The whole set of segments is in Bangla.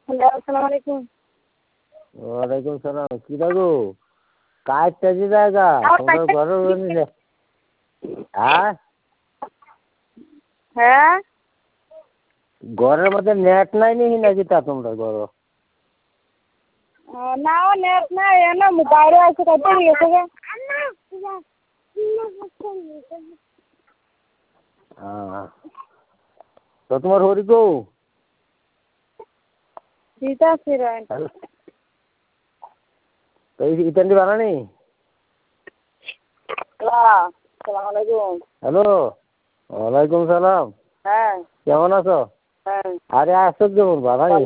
আসসালামু আলাইকুম। ওয়ালাইকুম সালাম। কি রাখো কাজ টাজি জায়গা তোমার ঘরের হ্যাঁ হ্যাঁ ঘরের মধ্যে নেট নাই নাকি তা তোমরা ঘর না ও নেট নাই না বাইরে আছে কত গেছে গে তো তোমার হরি গো দিতা সিরান তো ইতান্ডি বানানি আসসালামু আলাইকুম। হ্যালো ওয়ালাইকুম সালাম। হ্যাঁ কেমন আছো? হ্যাঁ আরে আসো কেমন বানানি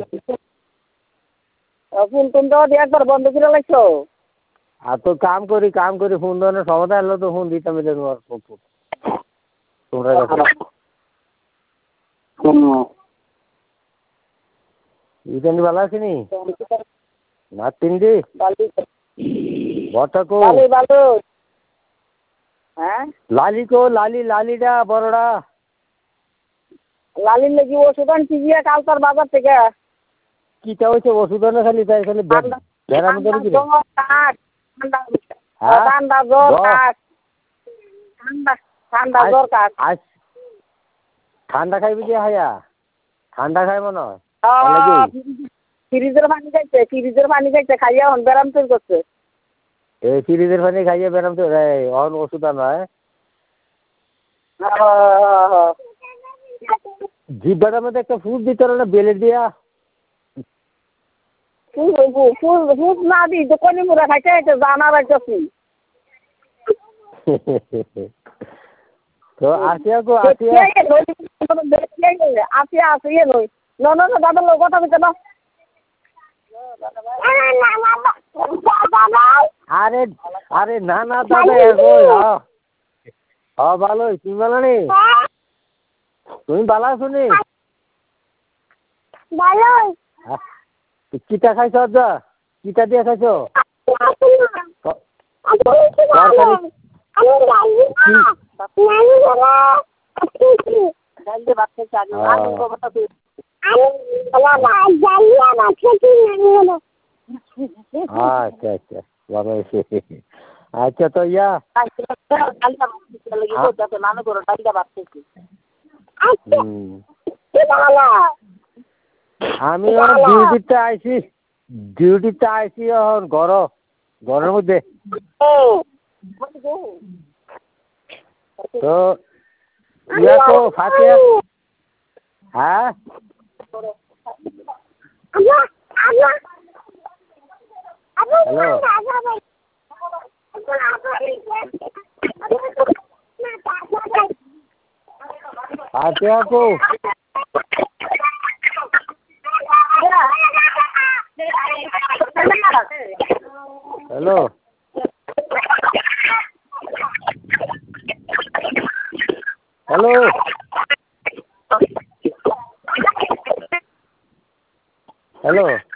ফোন টোন তো একবার বন্ধ করে লাগছো। আর তো কাম করি ফোন ধরনের সমাধান এলো তো ফোন দিতাম তোমার তোমরা ইতান্ডি ভালো আছিনি না তিনডি বটাকো ভালো হ্যাঁ লালিটা বড়টা লালির নাকি ওষুধ আনছি গিয়ে কাল তার বাজার থেকে কিটা হয়েছে ওষুধ না খালি তাই খালি বেড়ানো ধরে কি ঠান্ডা জ্বর কাশ ঠান্ডা জ্বর কাশ ঠান্ডা খাইবি যে হাইয়া ঠান্ডা খাই মনে হয় ফ্রিজের পানি খাইছে খাইয়া হন ব্যারাম তৈরি করছে এই ফ্রিজের পানি খাইয়ে ব্যারাম তো অন ওষুধ নয় জিব্বাটার মধ্যে একটা ফুল দিতে হবে না বেলে দিয়া ফুল না দি দোকানি মুড়া খাইতে জানা রাখছি তো আসিয়া গো আসিয়া আসিয়া নই না দাদা লোক কথা বলছে না আরে আরে না দাদা ভালো তুমি ভালো নি তুমি ভালো আছো নি ভালো কিটা খাইছো আজা কিটা দিয়ে খাইছো আচ্ছা আচ্ছা ভালো আচ্ছা তো ইয়া আমি ডিউটিতে আইছি এখন ঘরের মধ্যে তো ইয়া তো ফাতে হ্যাঁ হ্যালো ফাতে আপু হ্যালো হ্যালো হ্যালো